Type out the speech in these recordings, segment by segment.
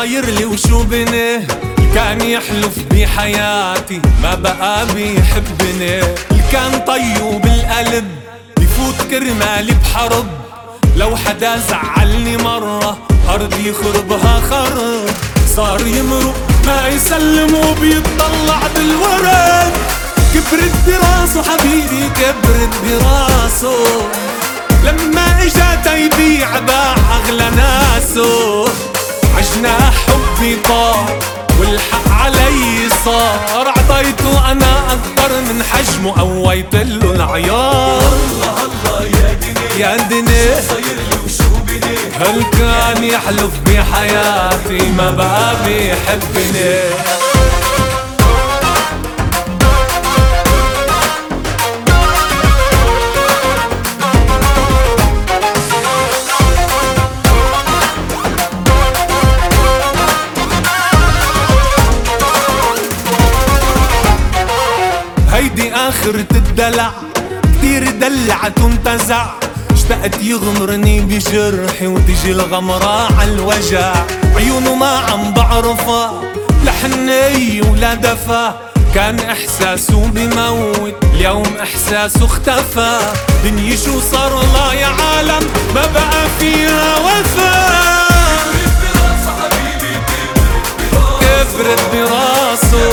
صاير لي وشو بني؟ كان يحلف بحياتي ما بقى بيحبني. كان طيب القلب بفوت كرمالي بحرب، لو حدا زعلني مرة أرض يخربها خرب. صار يمرق ما يسلم وبيطلع بالورد، كبرت براسه حبيبي كبرت براسه. لما اجا تيبيع باع اغلى ناسه، عجناح حبي طار والحق علي صار. عطيته انا اكبر من حجمه قويتله العيار. الله الله يا دنيا يا دنيا شو صاير لي وشو بني؟ هل كان يحلف بحياتي ما بقى بيحبني. هيدي آخرة الدلع، كتير دلعت وانتزع. اشتقت يغمرني بجرحي وتجي الغمرة عالوجع. عيونه ما عم بعرفها لا حنية ولا دفا، كان احساسه بموت اليوم احساسه اختفى. دنيا شو صار الله يا عالم ما بقى فيها وفا. كبرت براسه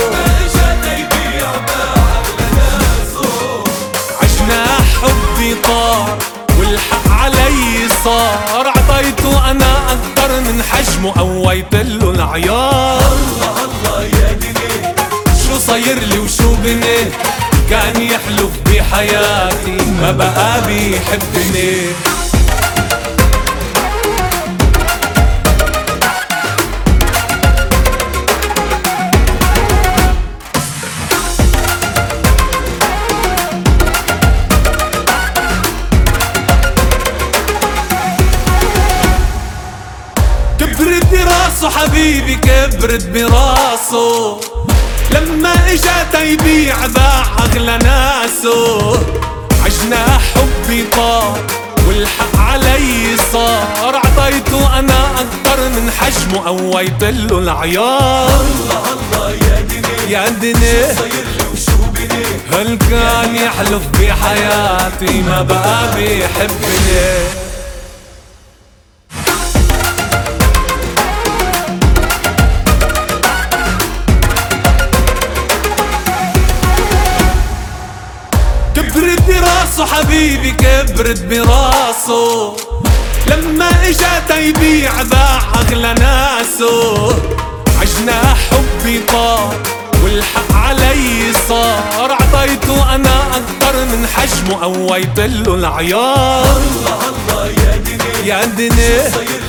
حبي طار والحق علي صار. عطيته انا اكبر من حجمه قويتله العيار. الله الله يا دنيا شو صاير لي وشو بني؟ كان يحلف بحياتي ما بقى بيحبني. كبرت براسه حبيبي كبرت براسه، لما اجا تيبيع باع اغلى ناسه. عجناح حبي طار والحق علي صار. عطيته انا اكبر من حجمه قويتله العيار. الله الله يا دنيا يا دنيا شو صاير لي وشو بني؟ هل كان يحلف بحياتي ما بقى بيحبني. كبرت براسه حبيبي كبرت براسه، لما اجا تيبيع باع اغلى ناسه. عجناح حبي طار والحق علي صار. عطيته انا اكبر من حجمه قويتله العيار. الله الله يا دنيا يا دنيا صاير